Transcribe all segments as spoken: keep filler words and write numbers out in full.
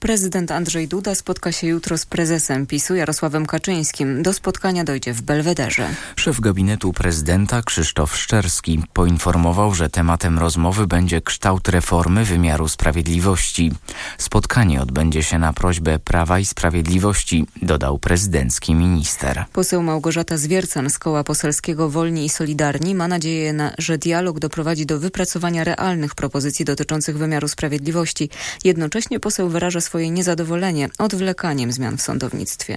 Prezydent Andrzej Duda spotka się jutro z prezesem PiSu Jarosławem Kaczyńskim. Do spotkania dojdzie w Belwederze. Szef gabinetu prezydenta Krzysztof Szczerski poinformował, że tematem rozmowy będzie kształt reformy wymiaru sprawiedliwości. Spotkanie odbędzie się na prośbę Prawa i Sprawiedliwości, dodał prezydencki minister. Poseł Małgorzata Zwiercan z Koła Poselskiego Wolni i Solidarni ma nadzieję, na, że dialog doprowadzi do wypracowania realnych propozycji dotyczących wymiaru sprawiedliwości. Jednocześnie poseł wyraża swoje niezadowolenie odwlekaniem zmian w sądownictwie.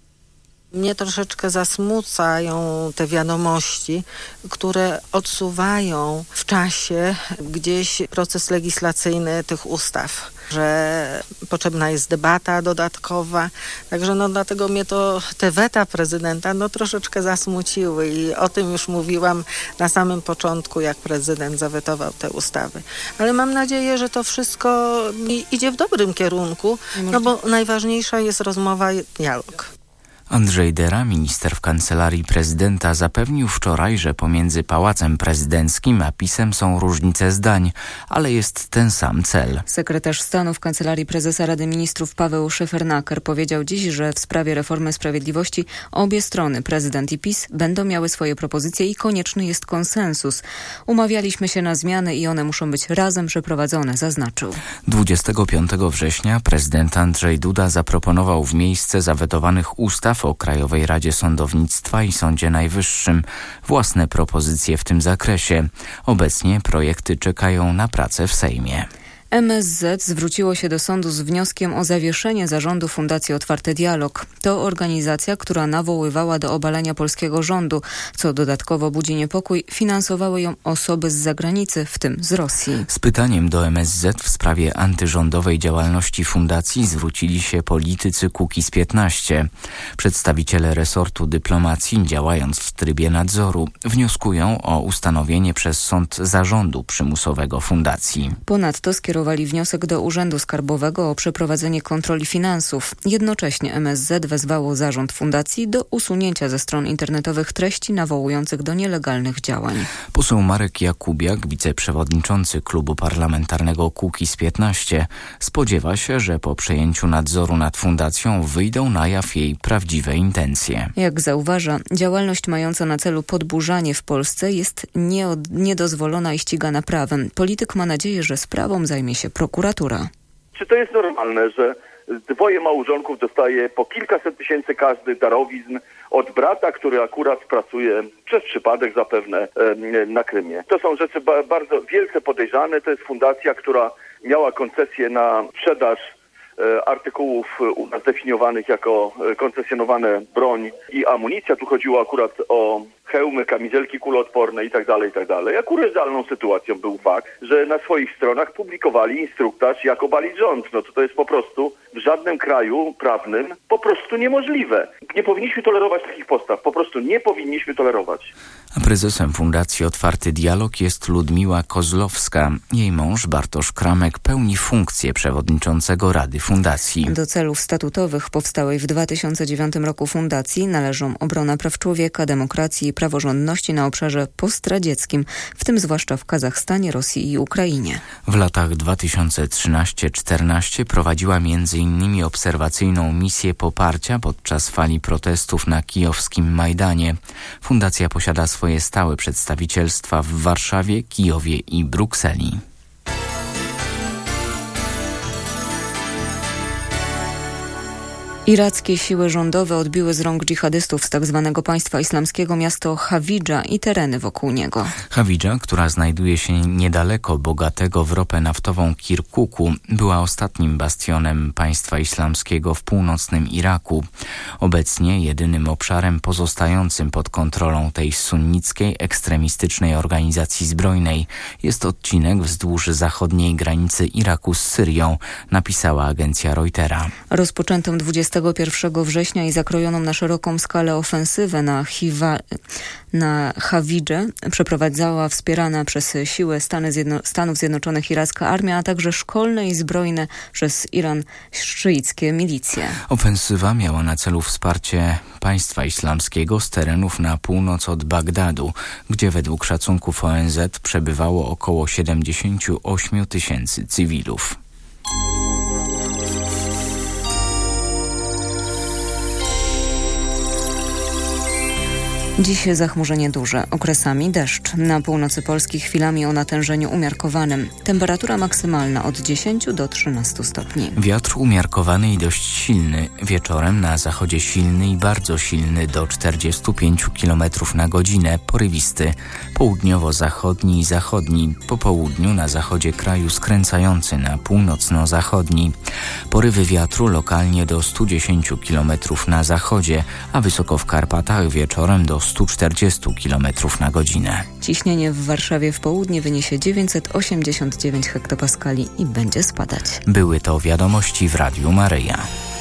Mnie troszeczkę zasmucają te wiadomości, które odsuwają w czasie gdzieś proces legislacyjny tych ustaw, że potrzebna jest debata dodatkowa. Także no dlatego mnie to te weta prezydenta no troszeczkę zasmuciły i o tym już mówiłam na samym początku, jak prezydent zawetował te ustawy. Ale mam nadzieję, że to wszystko idzie w dobrym kierunku, no bo najważniejsza jest rozmowa i dialog. Andrzej Dera, minister w Kancelarii Prezydenta, zapewnił wczoraj, że pomiędzy Pałacem Prezydenckim a PiS-em są różnice zdań, ale jest ten sam cel. Sekretarz stanu w Kancelarii Prezesa Rady Ministrów Paweł Szefernaker powiedział dziś, że w sprawie reformy sprawiedliwości obie strony, prezydent i PiS, będą miały swoje propozycje i konieczny jest konsensus. Umawialiśmy się na zmiany i one muszą być razem przeprowadzone, zaznaczył. dwudziestego piątego września prezydent Andrzej Duda zaproponował w miejsce zawetowanych ustaw o Krajowej Radzie Sądownictwa i Sądzie Najwyższym własne propozycje w tym zakresie. Obecnie projekty czekają na pracę w Sejmie. M S Z zwróciło się do sądu z wnioskiem o zawieszenie zarządu Fundacji Otwarty Dialog. To organizacja, która nawoływała do obalenia polskiego rządu, co dodatkowo budzi niepokój. Finansowały ją osoby z zagranicy, w tym z Rosji. Z pytaniem do M S Z w sprawie antyrządowej działalności fundacji zwrócili się politycy Kukiz piętnaście. Przedstawiciele resortu dyplomacji, działając w trybie nadzoru, wnioskują o ustanowienie przez sąd zarządu przymusowego fundacji. Ponadto skierowali wniosek do Urzędu Skarbowego o przeprowadzenie kontroli finansów. Jednocześnie M S Z wezwało zarząd fundacji do usunięcia ze stron internetowych treści nawołujących do nielegalnych działań. Poseł Marek Jakubiak, wiceprzewodniczący klubu parlamentarnego Kukiz piętnaście, spodziewa się, że po przejęciu nadzoru nad fundacją wyjdą na jaw jej prawdziwe intencje. Jak zauważa, działalność mająca na celu podburzanie w Polsce jest nieod- niedozwolona i ścigana prawem. Polityk ma nadzieję, że sprawą zajmie się prokuratura. Czy to jest normalne, że dwoje małżonków dostaje po kilkaset tysięcy każdy darowizn od brata, który akurat pracuje przez przypadek zapewne na Krymie? To są rzeczy ba- bardzo wielce podejrzane. To jest fundacja, która miała koncesję na sprzedaż artykułów u nas definiowanych jako koncesjonowane broń i amunicja. Tu chodziło akurat o hełmy, kamizelki kuloodporne i tak dalej, i tak dalej. A kuriozalną sytuacją był fakt, że na swoich stronach publikowali instruktaż, jak obalić rząd. No to to jest po prostu w żadnym kraju prawnym po prostu niemożliwe. Nie powinniśmy tolerować takich postaw. Po prostu nie powinniśmy tolerować. A prezesem Fundacji Otwarty Dialog jest Ludmiła Kozlowska. Jej mąż Bartosz Kramek pełni funkcję przewodniczącego Rady Fundacji. Do celów statutowych powstałej w dwa tysiące dziewiątym roku fundacji należą obrona praw człowieka, demokracji i praworządności na obszarze postradzieckim, w tym zwłaszcza w Kazachstanie, Rosji i Ukrainie. W latach dwa tysiące trzynastym do czternastego prowadziła między innymi obserwacyjną misję poparcia podczas fali protestów na kijowskim Majdanie. Fundacja posiada swoje stałe przedstawicielstwa w Warszawie, Kijowie i Brukseli. Irackie siły rządowe odbiły z rąk dżihadystów z tzw. państwa islamskiego miasto Hawidża i tereny wokół niego. Hawidża, która znajduje się niedaleko bogatego w ropę naftową Kirkuku, była ostatnim bastionem państwa islamskiego w północnym Iraku. Obecnie jedynym obszarem pozostającym pod kontrolą tej sunnickiej, ekstremistycznej organizacji zbrojnej jest odcinek wzdłuż zachodniej granicy Iraku z Syrią, napisała agencja Reutera. Rozpoczętą dwudziestego pierwszego września i zakrojoną na szeroką skalę ofensywę na, Hiwa, na Hawidżę przeprowadzała wspierana przez siły Stany Zjedno- Stanów Zjednoczonych iracka armia, a także szkolne i zbrojne przez Iran szyickie milicje. Ofensywa miała na celu wsparcie państwa islamskiego z terenów na północ od Bagdadu, gdzie według szacunków O N Z przebywało około siedemdziesiąt osiem tysięcy cywilów. Dziś zachmurzenie duże, okresami deszcz. Na północy Polski chwilami o natężeniu umiarkowanym. Temperatura maksymalna od dziesięciu do trzynastu stopni. Wiatr umiarkowany i dość silny. Wieczorem na zachodzie silny i bardzo silny do czterdziestu pięciu kilometrów na godzinę. Porywisty. Południowo-zachodni i zachodni. Po południu na zachodzie kraju skręcający na północno-zachodni. Porywy wiatru lokalnie do stu dziesięciu kilometrów na zachodzie, a wysoko w Karpatach wieczorem do stu czterdziestu kilometrów na godzinę. Ciśnienie w Warszawie w południe wyniesie dziewięćset osiemdziesiąt dziewięć hektopaskali i będzie spadać. Były to wiadomości w Radiu Maryja.